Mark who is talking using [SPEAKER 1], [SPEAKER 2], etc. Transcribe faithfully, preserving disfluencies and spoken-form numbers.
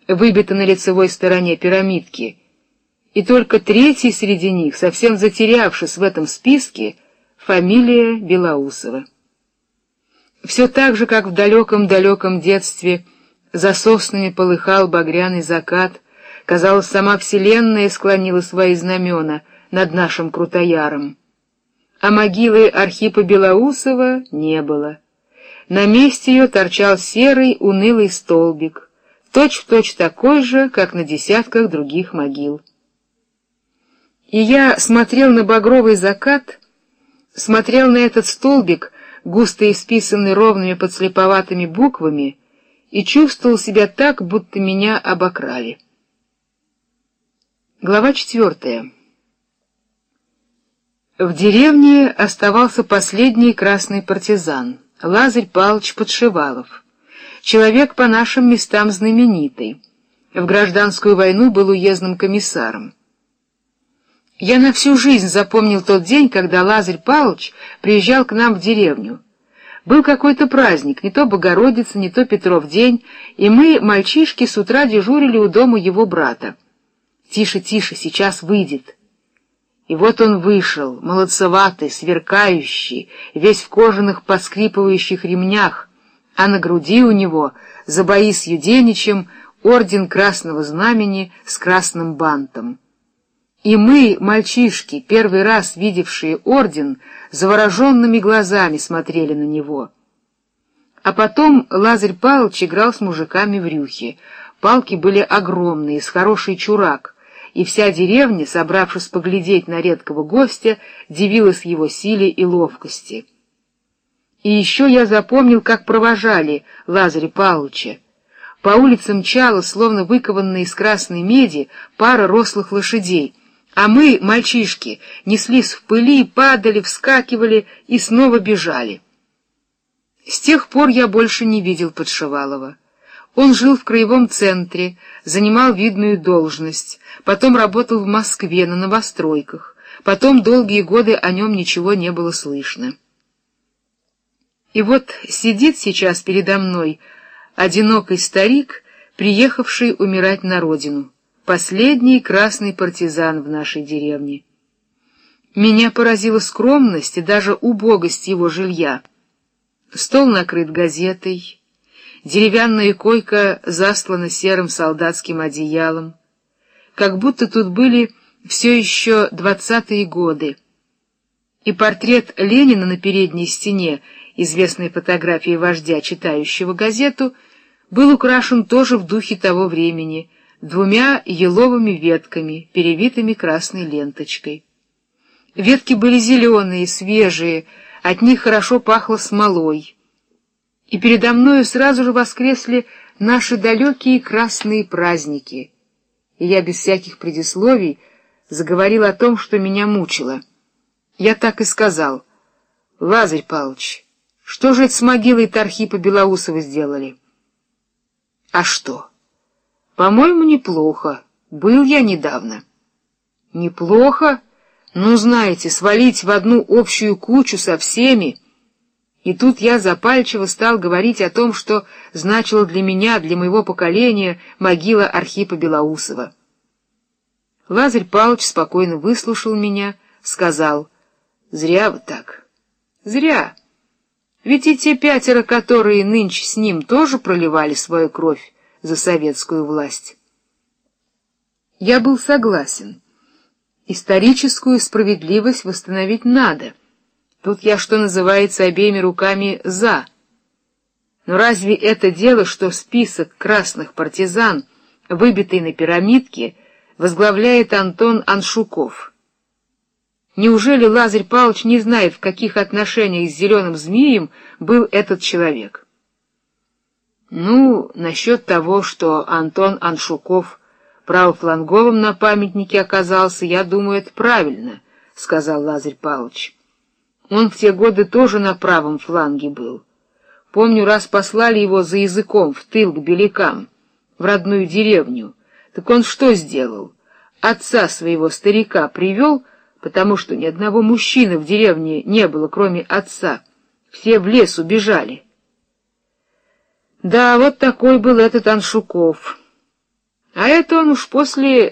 [SPEAKER 1] выбито на лицевой стороне пирамидки, и только третий среди них, совсем затерявшись в этом списке, фамилия Белоусова. Все так же, как в далеком-далеком детстве, за соснами полыхал багряный закат, казалось, сама вселенная склонила свои знамена над нашим Крутояром. А могилы Архипа Белоусова не было. На месте ее торчал серый унылый столбик, точь-в-точь такой же, как на десятках других могил. И я смотрел на багровый закат, смотрел на этот столбик, густо исписанный ровными подслеповатыми буквами, и чувствовал себя так, будто меня обокрали. Глава четвертая. В деревне оставался последний красный партизан, Лазарь Павлович Подшивалов, человек по нашим местам знаменитый. В гражданскую войну был уездным комиссаром. Я на всю жизнь запомнил тот день, когда Лазарь Павлович приезжал к нам в деревню. Был какой-то праздник, не то Богородица, не то Петров день, и мы, мальчишки, с утра дежурили у дома его брата. «Тише, тише, сейчас выйдет». И вот он вышел, молодцеватый, сверкающий, весь в кожаных поскрипывающих ремнях, а на груди у него, за бои с Юденичем, орден Красного Знамени с красным бантом. И мы, мальчишки, первый раз видевшие орден, завороженными глазами смотрели на него. А потом Лазарь Павлович играл с мужиками в рюхе. Палки были огромные, с хороший чурак, и вся деревня, собравшись поглядеть на редкого гостя, дивилась его силе и ловкости. И еще я запомнил, как провожали Лазаря Павловича. По улицам мчала, словно выкованная из красной меди, пара рослых лошадей, а мы, мальчишки, неслись в пыли, падали, вскакивали и снова бежали. С тех пор я больше не видел Подшивалова. Он жил в краевом центре, занимал видную должность, потом работал в Москве на новостройках, потом долгие годы о нем ничего не было слышно. И вот сидит сейчас передо мной одинокий старик, приехавший умирать на родину, последний красный партизан в нашей деревне. Меня поразила скромность и даже убогость его жилья. Стол накрыт газетой, деревянная койка застлана серым солдатским одеялом, как будто тут были все еще двадцатые годы. И портрет Ленина на передней стене, известной фотографии вождя, читающего газету, был украшен тоже в духе того времени, двумя еловыми ветками, перевитыми красной ленточкой. Ветки были зеленые, свежие, от них хорошо пахло смолой. И передо мною сразу же воскресли наши далекие красные праздники, и я без всяких предисловий заговорил о том, что меня мучило. Я так и сказал: «Лазарь Павлович, что же это с могилой Архипа Белоусова сделали?» «А что? По-моему, неплохо. Был я недавно». «Неплохо? Ну, знаете, свалить в одну общую кучу со всеми». И тут я запальчиво стал говорить о том, что значила для меня, для моего поколения, могила Архипа Белоусова. Лазарь Павлович спокойно выслушал меня, сказал: «Зря вы так. Зря. Ведь и те пятеро, которые нынче с ним, тоже проливали свою кровь за советскую власть». Я был согласен. Историческую справедливость восстановить надо. Тут я, что называется, обеими руками «за». Но разве это дело, что список красных партизан, выбитый на пирамидке, возглавляет Антон Аншуков? Неужели Лазарь Павлович не знает, в каких отношениях с Зеленым Змеем был этот человек? Ну, насчет того, что Антон Аншуков правофланговым на памятнике оказался, я думаю, это правильно, — сказал Лазарь Павлович. Он в те годы тоже на правом фланге был. Помню, раз послали его за языком в тыл к белякам, в родную деревню. Так он что сделал? Отца своего старика привел, потому что ни одного мужчины в деревне не было, кроме отца. Все в лес убежали. Да, вот такой был этот Аншуков. это он уж после